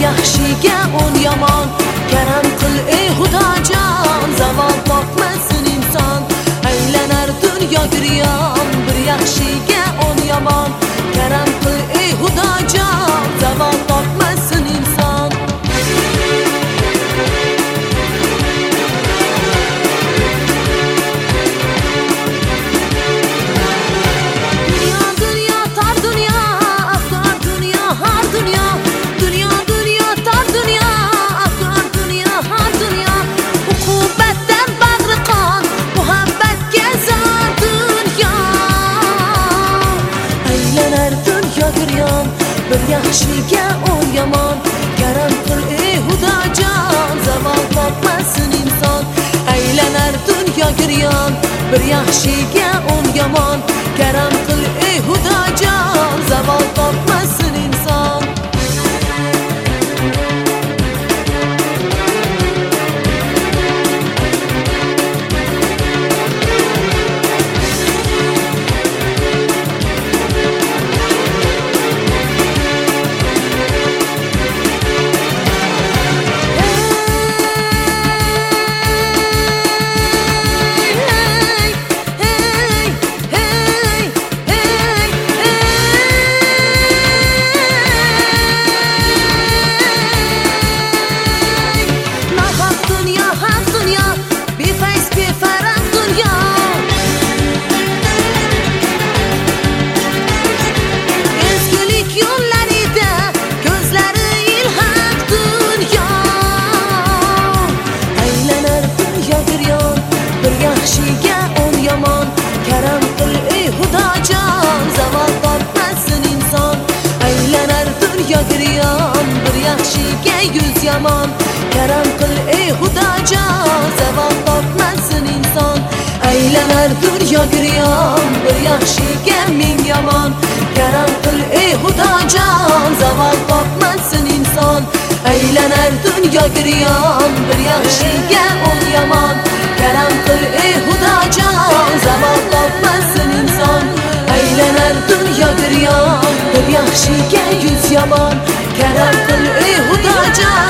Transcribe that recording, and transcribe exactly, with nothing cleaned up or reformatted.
yaxshiga o'n yomon. Karam qil ey Xudojon, zavol topmasin inson. Aylanar dunyo giryon, bir yaxshiga o'n yomon. Karam qil ey Xudojon, zavol topmasin inson. Bir yaxshiga o'n yomon. Karam qil ey Xudojon, zavol topmasin inson. Aylanar dunyo giryon, bir yaxshiga o'n yomon. Karam qil ey Xudojon, zavol topmasin inson. Yaxshiga o'n yomon. Karam qil ey Xudojon, zavol topmasin inson. Aylanar dunyo giryon, bir yaxshiga yuz yomon. Karam qil ey Xudojon, zavol topmasin inson. Aylanar dunyo giryon, bir yaxshiga ming yomon. Karam qil ey Xudojon, zavol topmasin inson. Aylanar dunyo giryon, bir yaxshiga o'n yomon. Karam qil ey Xudojon, zavol topmasin inson. Aylanar dunyo giryon, bir yaxshiga yuz yomon. Karam qil ey Xudojon.